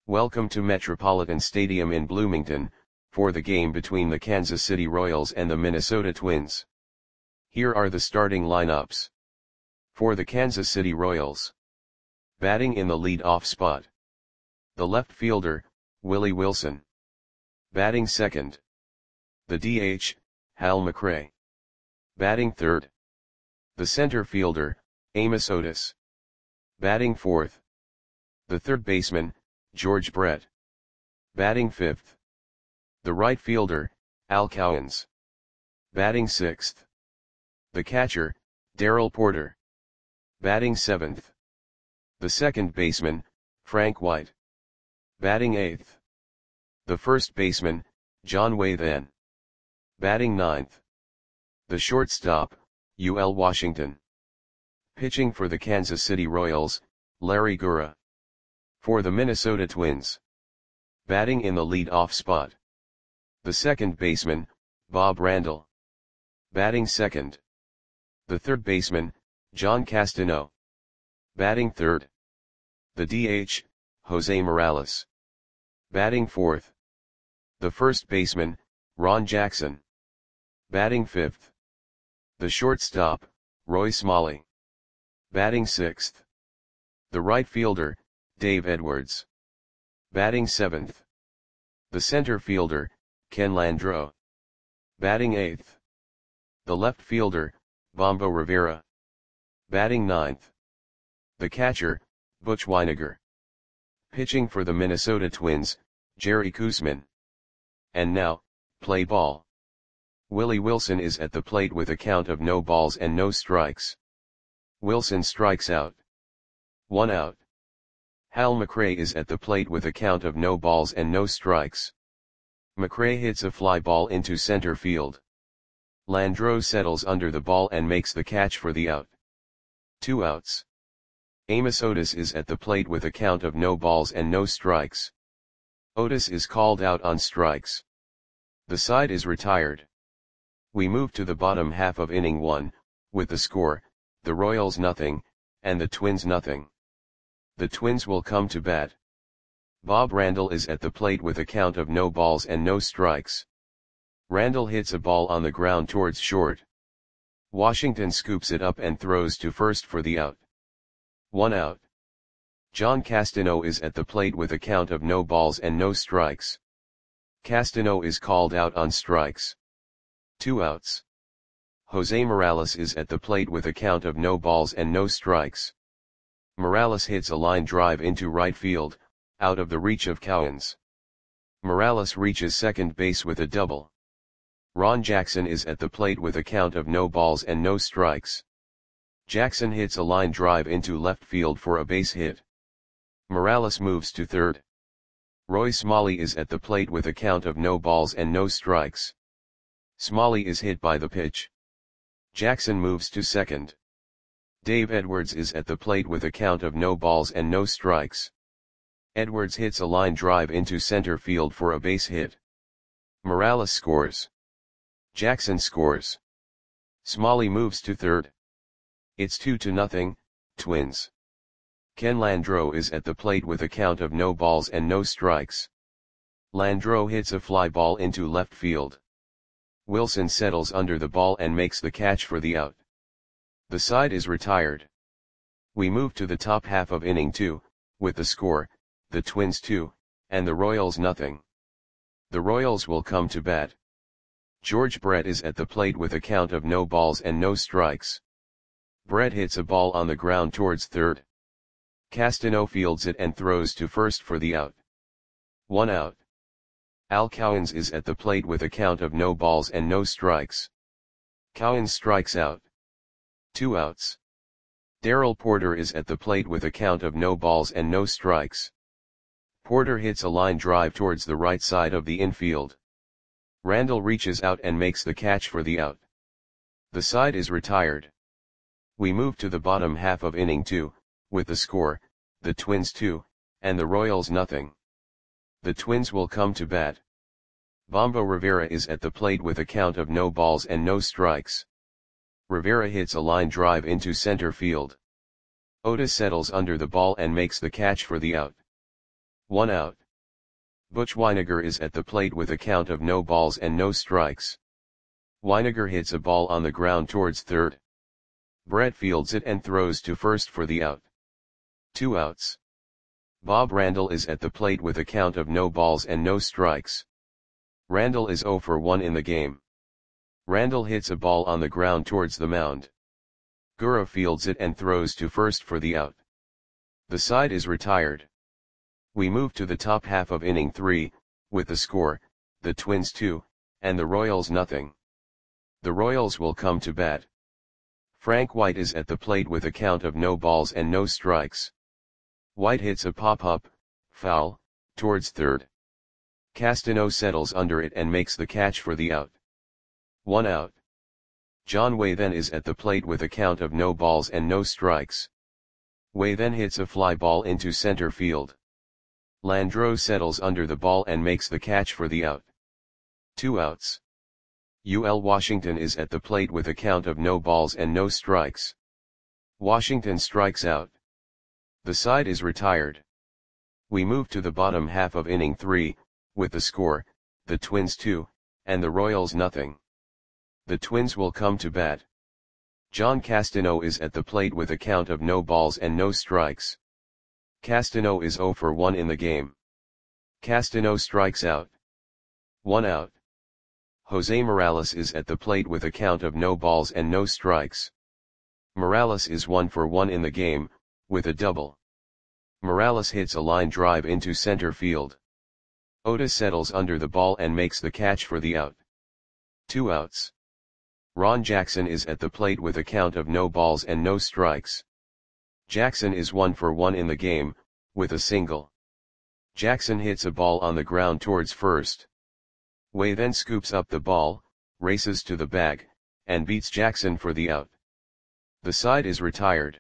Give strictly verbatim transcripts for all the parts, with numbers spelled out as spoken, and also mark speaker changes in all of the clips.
Speaker 1: Welcome to Metropolitan Stadium in Bloomington, for the game between the Kansas City Royals and the Minnesota Twins. Here are the starting lineups. For the Kansas City Royals. Batting in the lead-off spot. The left fielder, Willie Wilson. Batting second. The D H, Hal McRae. Batting third. The center fielder, Amos Otis. Batting fourth. The third baseman, George Brett. Batting fifth. The right fielder, Al Cowens. Batting sixth. The catcher, Darrell Porter. Batting seventh. The second baseman, Frank White. Batting eighth. The first baseman, John Wathan. Batting ninth. The shortstop, U L Washington. Pitching for the Kansas City Royals, Larry Gura. For the Minnesota Twins. Batting in the lead-off spot. The second baseman, Bob Randall. Batting second. The third baseman, John Castano. Batting third. The D H, Jose Morales. Batting fourth. The first baseman, Ron Jackson. Batting fifth. The shortstop, Roy Smalley. Batting sixth. The right fielder, Dave Edwards. Batting seventh. The center fielder, Ken Landreau. Batting eighth. The left fielder, Bombo Rivera. Batting ninth. The catcher, Butch Wynegar. Pitching for the Minnesota Twins, Jerry Koosman. And now, play ball. Willie Wilson is at the plate with a count of no balls and no strikes. Wilson strikes out. One out. Hal McRae is at the plate with a count of no balls and no strikes. McRae hits a fly ball into center field. Landreau settles under the ball and makes the catch for the out. Two outs. Amos Otis is at the plate with a count of no balls and no strikes. Otis is called out on strikes. The side is retired. We move to the bottom half of inning one, with the score, the Royals nothing, and the Twins nothing. The Twins will come to bat. Bob Randall is at the plate with a count of no balls and no strikes. Randall hits a ball on the ground towards short. Washington scoops it up and throws to first for the out. One out. John Castano is at the plate with a count of no balls and no strikes. Castano is called out on strikes. Two outs. Jose Morales is at the plate with a count of no balls and no strikes. Morales hits a line drive into right field, out of the reach of Cowens. Morales reaches second base with a double. Ron Jackson is at the plate with a count of no balls and no strikes. Jackson hits a line drive into left field for a base hit. Morales moves to third. Roy Smalley is at the plate with a count of no balls and no strikes. Smalley is hit by the pitch. Jackson moves to second. Dave Edwards is at the plate with a count of no balls and no strikes. Edwards hits a line drive into center field for a base hit. Morales scores. Jackson scores. Smalley moves to third. It's two to nothing, Twins. Ken Landreau is at the plate with a count of no balls and no strikes. Landreau hits a fly ball into left field. Wilson settles under the ball and makes the catch for the out. The side is retired. We move to the top half of inning two, with the score, the Twins two, and the Royals nothing. The Royals will come to bat. George Brett is at the plate with a count of no balls and no strikes. Brett hits a ball on the ground towards third. Castano fields it and throws to first for the out. One out. Al Cowens is at the plate with a count of no balls and no strikes. Cowens strikes out. Two outs. Darrell Porter is at the plate with a count of no balls and no strikes. Porter hits a line drive towards the right side of the infield. Randall reaches out and makes the catch for the out. The side is retired. We move to the bottom half of inning two, with the score, the Twins two, and the Royals nothing. The Twins will come to bat. Bombo Rivera is at the plate with a count of no balls and no strikes. Rivera hits a line drive into center field. Otis settles under the ball and makes the catch for the out. One out. Butch Wynegar is at the plate with a count of no balls and no strikes. Wynegar hits a ball on the ground towards third. Brett fields it and throws to first for the out. Two outs. Bob Randall is at the plate with a count of no balls and no strikes. Randall is oh for one in the game. Randall hits a ball on the ground towards the mound. Gura fields it and throws to first for the out. The side is retired. We move to the top half of inning three, with the score, the Twins two, and the Royals nothing. The Royals will come to bat. Frank White is at the plate with a count of no balls and no strikes. White hits a pop-up, foul, towards third. Castano settles under it and makes the catch for the out. One out. John Way then is at the plate with a count of no balls and no strikes. Way then hits a fly ball into center field. Landreau settles under the ball and makes the catch for the out. Two outs. U L Washington is at the plate with a count of no balls and no strikes. Washington strikes out. The side is retired. We move to the bottom half of inning three, with the score, the Twins two, and the Royals nothing. The Twins will come to bat. John Castano is at the plate with a count of no balls and no strikes. Castano is oh for one in the game. Castano strikes out. One out. Jose Morales is at the plate with a count of no balls and no strikes. Morales is one for one in the game, with a double. Morales hits a line drive into center field. Otis settles under the ball and makes the catch for the out. Two outs. Ron Jackson is at the plate with a count of no balls and no strikes. Jackson is one for one in the game, with a single. Jackson hits a ball on the ground towards first. Way then scoops up the ball, races to the bag, and beats Jackson for the out. The side is retired.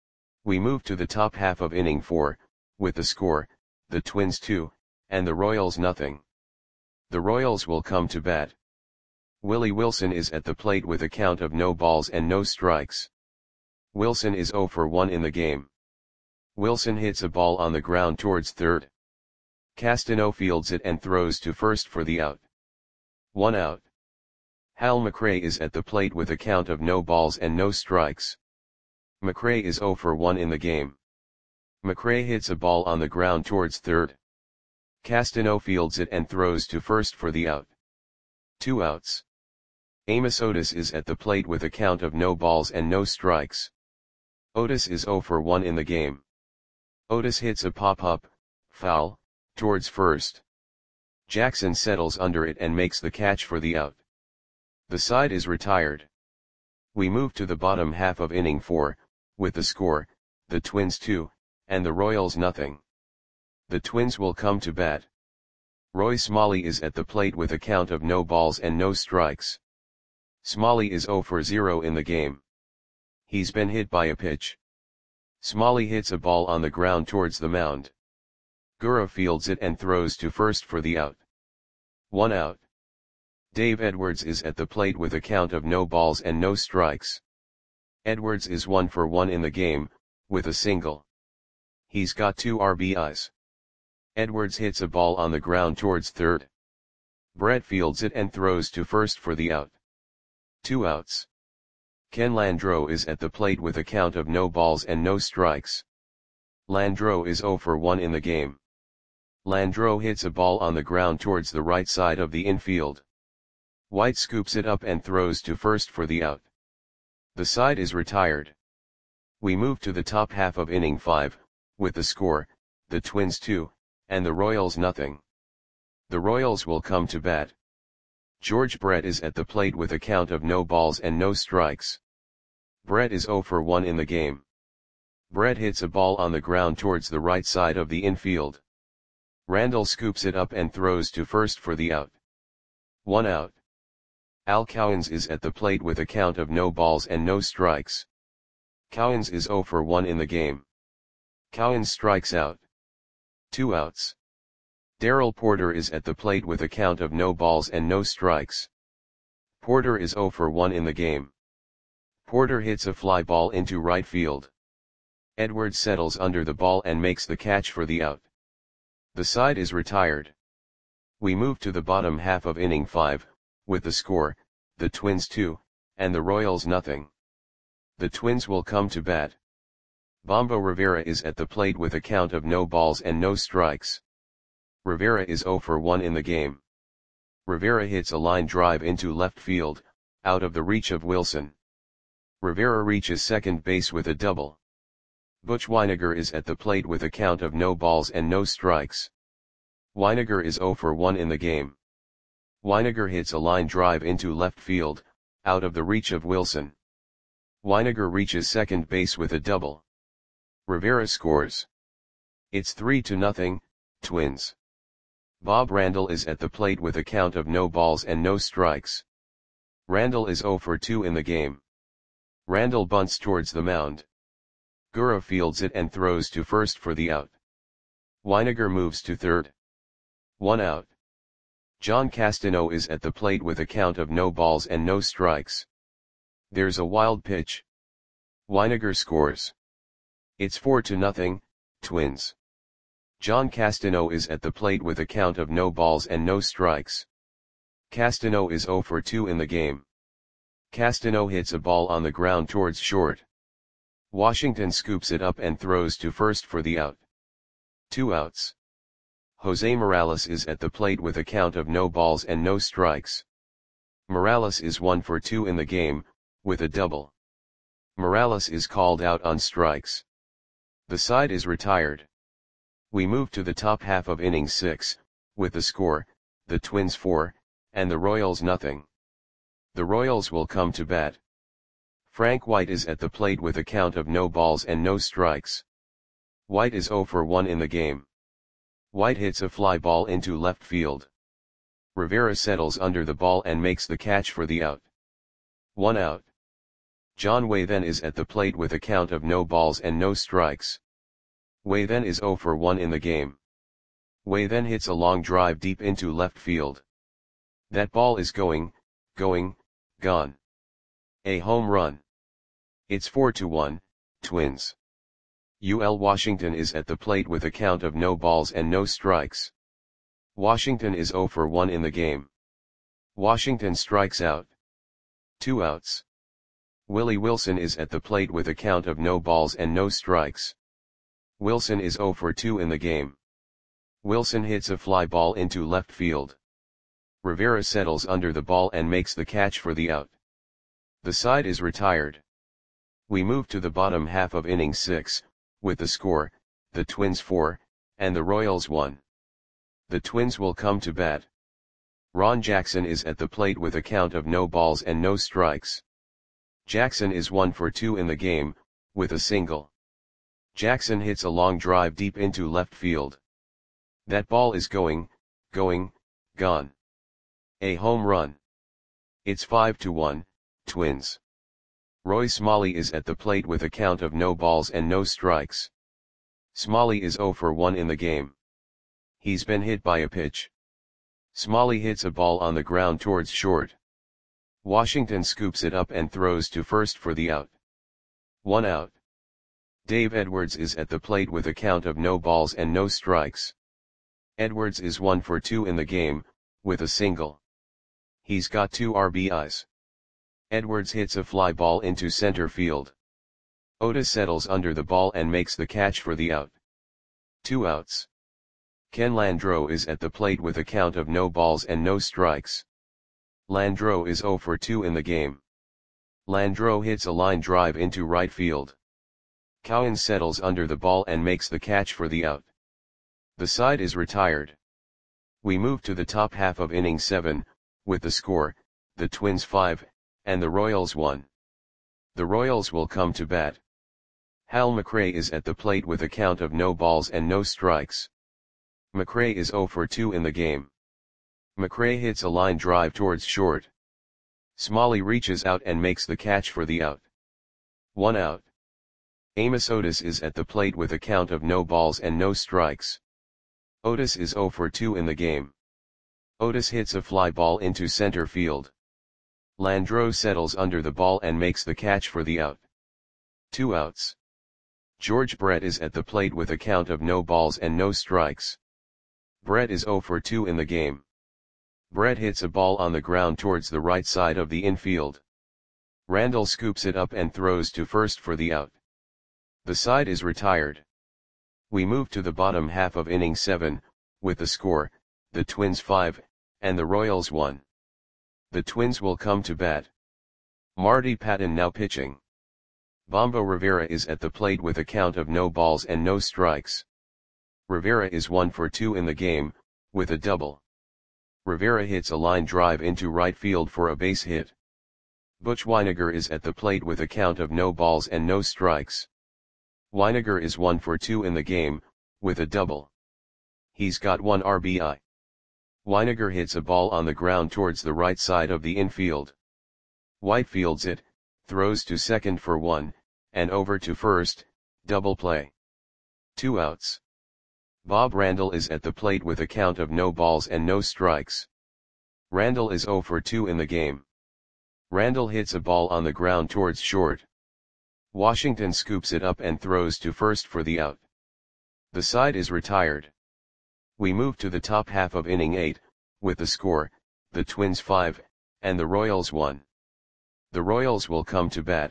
Speaker 1: We move to the top half of inning four, with the score, the Twins two, and the Royals nothing. The Royals will come to bat. Willie Wilson is at the plate with a count of no balls and no strikes. Wilson is oh for one in the game. Wilson hits a ball on the ground towards third. Castano fields it and throws to first for the out. One out. Hal McRae is at the plate with a count of no balls and no strikes. McRae is oh for one in the game. McRae hits a ball on the ground towards third. Castano fields it and throws to first for the out. Two outs. Amos Otis is at the plate with a count of no balls and no strikes. Otis is oh for one in the game. Otis hits a pop-up, foul, towards first. Jackson settles under it and makes the catch for the out. The side is retired. We move to the bottom half of inning four, with the score, the Twins two, and the Royals nothing. The Twins will come to bat. Roy Smalley is at the plate with a count of no balls and no strikes. Smalley is oh for zero in the game. He's been hit by a pitch. Smalley hits a ball on the ground towards the mound. Gura fields it and throws to first for the out. One out. Dave Edwards is at the plate with a count of no balls and no strikes. Edwards is one for one in the game, with a single. He's got two R B Is. Edwards hits a ball on the ground towards third. Brett fields it and throws to first for the out. Two outs. Ken Landreau is at the plate with a count of no balls and no strikes. Landreau is oh for one in the game. Landreau hits a ball on the ground towards the right side of the infield. White scoops it up and throws to first for the out. The side is retired. We move to the top half of inning five, with the score, the Twins two, and the Royals nothing. The Royals will come to bat. George Brett is at the plate with a count of no balls and no strikes. Brett is oh for one in the game. Brett hits a ball on the ground towards the right side of the infield. Randall scoops it up and throws to first for the out. One out. Al Cowens is at the plate with a count of no balls and no strikes. Cowens is oh for one in the game. Cowens strikes out. Two outs. Darrell Porter is at the plate with a count of no balls and no strikes. Porter is oh for one in the game. Porter hits a fly ball into right field. Edwards settles under the ball and makes the catch for the out. The side is retired. We move to the bottom half of inning five, with the score, the Twins two, and the Royals nothing. The Twins will come to bat. Bombo Rivera is at the plate with a count of no balls and no strikes. Rivera is zero for one in the game. Rivera hits a line drive into left field, out of the reach of Wilson. Rivera reaches second base with a double. Butch Wynegar is at the plate with a count of no balls and no strikes. Wynegar is zero for one in the game. Wynegar hits a line drive into left field, out of the reach of Wilson. Wynegar reaches second base with a double. Rivera scores. It's three to nothing, Twins. Bob Randall is at the plate with a count of no balls and no strikes. Randall is zero for two in the game. Randall bunts towards the mound. Gura fields it and throws to first for the out. Wynegar moves to third. One out. John Castano is at the plate with a count of no balls and no strikes. There's a wild pitch. Wynegar scores. It's four to nothing, Twins. John Castano is at the plate with a count of no balls and no strikes. Castano is zero for two in the game. Castano hits a ball on the ground towards short. Washington scoops it up and throws to first for the out. Two outs. Jose Morales is at the plate with a count of no balls and no strikes. Morales is one for two in the game, with a double. Morales is called out on strikes. The side is retired. We move to the top half of inning six, with the score, the Twins four, and the Royals nothing. The Royals will come to bat. Frank White is at the plate with a count of no balls and no strikes. White is zero for one in the game. White hits a fly ball into left field. Rivera settles under the ball and makes the catch for the out. One out. John Way then is at the plate with a count of no balls and no strikes. Way then is zero for one in the game. Way then hits a long drive deep into left field. That ball is going, going, gone. A home run. It's four to one, Twins. U L Washington is at the plate with a count of no balls and no strikes. Washington is zero for one in the game. Washington strikes out. Two outs. Willie Wilson is at the plate with a count of no balls and no strikes. Wilson is zero for two in the game. Wilson hits a fly ball into left field. Rivera settles under the ball and makes the catch for the out. The side is retired. We move to the bottom half of inning six, with the score, the Twins four, and the Royals one. The Twins will come to bat. Ron Jackson is at the plate with a count of no balls and no strikes. Jackson is one for two in the game, with a single. Jackson hits a long drive deep into left field. That ball is going, going, gone. A home run. It's five to one, Twins. Roy Smalley is at the plate with a count of no balls and no strikes. Smalley is zero for one in the game. He's been hit by a pitch. Smalley hits a ball on the ground towards short. Washington scoops it up and throws to first for the out. One out. Dave Edwards is at the plate with a count of no balls and no strikes. Edwards is one for two in the game, with a single. He's got two R B Is. Edwards hits a fly ball into center field. Otis settles under the ball and makes the catch for the out. Two outs. Ken Landreau is at the plate with a count of no balls and no strikes. Landreau is zero for two in the game. Landreau hits a line drive into right field. Cowan settles under the ball and makes the catch for the out. The side is retired. We move to the top half of inning seven, with the score, the Twins five, and the Royals one. The Royals will come to bat. Hal McRae is at the plate with a count of no balls and no strikes. McRae is zero for two in the game. McRae hits a line drive towards short. Smalley reaches out and makes the catch for the out. One out. Amos Otis is at the plate with a count of no balls and no strikes. Otis is zero for two in the game. Otis hits a fly ball into center field. Landreau settles under the ball and makes the catch for the out. Two outs. George Brett is at the plate with a count of no balls and no strikes. Brett is zero for two in the game. Brett hits a ball on the ground towards the right side of the infield. Randall scoops it up and throws to first for the out. The side is retired. We move to the bottom half of inning seven, with the score, the Twins five, and the Royals one. The Twins will come to bat. Marty Patton now pitching. Bombo Rivera is at the plate with a count of no balls and no strikes. Rivera is one for two in the game, with a double. Rivera hits a line drive into right field for a base hit. Butch Wynegar is at the plate with a count of no balls and no strikes. Wynegar is one for two in the game, with a double. He's got one R B I. Wynegar hits a ball on the ground towards the right side of the infield. White fields it, throws to second for one, and over to first, double play. Two outs. Bob Randall is at the plate with a count of no balls and no strikes. Randall is zero for two in the game. Randall hits a ball on the ground towards short. Washington scoops it up and throws to first for the out. The side is retired. We move to the top half of inning eight, with the score, the Twins five, and the Royals one. The Royals will come to bat.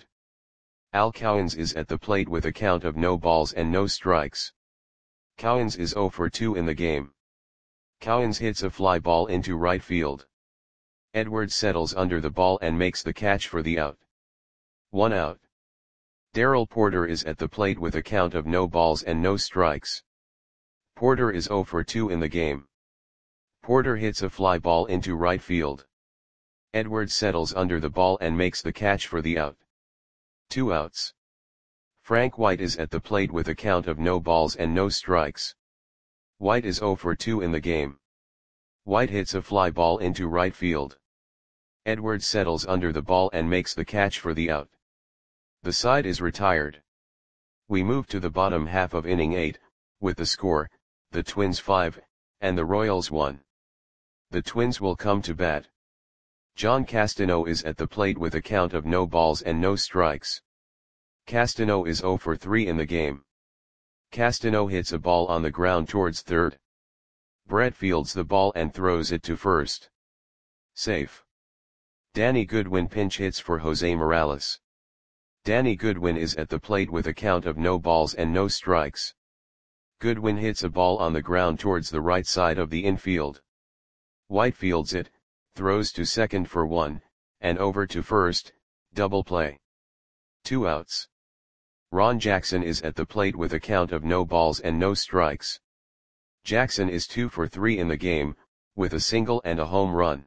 Speaker 1: Al Cowens is at the plate with a count of no balls and no strikes. Cowens is zero for two in the game. Cowens hits a fly ball into right field. Edwards settles under the ball and makes the catch for the out. One out. Darrell Porter is at the plate with a count of no balls and no strikes. Porter is zero for two in the game. Porter hits a fly ball into right field. Edwards settles under the ball and makes the catch for the out. Two outs. Frank White is at the plate with a count of no balls and no strikes. White is zero for two in the game. White hits a fly ball into right field. Edwards settles under the ball and makes the catch for the out. The side is retired. We move to the bottom half of inning eight, with the score, the Twins five, and the Royals one. The Twins will come to bat. John Castano is at the plate with a count of no balls and no strikes. Castano is zero for three in the game. Castano hits a ball on the ground towards third. Brett fields the ball and throws it to first. Safe. Danny Goodwin pinch hits for Jose Morales. Danny Goodwin is at the plate with a count of no balls and no strikes. Goodwin hits a ball on the ground towards the right side of the infield. White fields it, throws to second for one, and over to first, double play. Two outs. Ron Jackson is at the plate with a count of no balls and no strikes. Jackson is two for three in the game, with a single and a home run.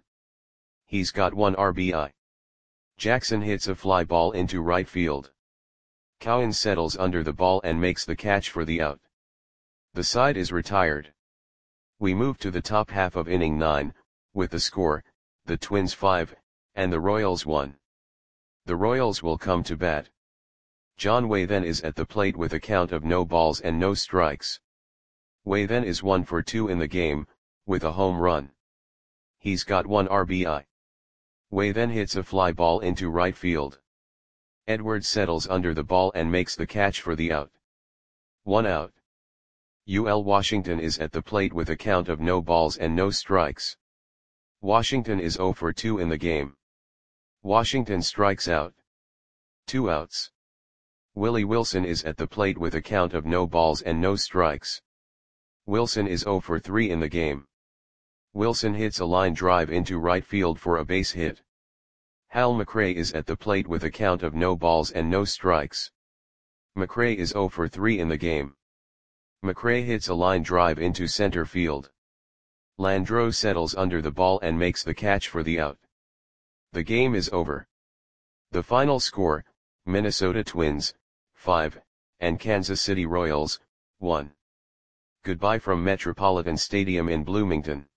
Speaker 1: He's got one R B I. Jackson hits a fly ball into right field. Cowens settles under the ball and makes the catch for the out. The side is retired. We move to the top half of inning nine, with the score, the Twins five, and the Royals one. The Royals will come to bat. John Wathen is at the plate with a count of no balls and no strikes. Wathen is one for two in the game, with a home run. He's got one R B I. Wathen hits a fly ball into right field. Edwards settles under the ball and makes the catch for the out. One out. U L Washington is at the plate with a count of no balls and no strikes. Washington is zero for two in the game. Washington strikes out. Two outs. Willie Wilson is at the plate with a count of no balls and no strikes. Wilson is zero for three in the game. Wilson hits a line drive into right field for a base hit. Hal McRae is at the plate with a count of no balls and no strikes. McRae is zero for three in the game. McRae hits a line drive into center field. Landreau settles under the ball and makes the catch for the out. The game is over. The final score, Minnesota Twins, five, and Kansas City Royals, one. Goodbye from Metropolitan Stadium in Bloomington.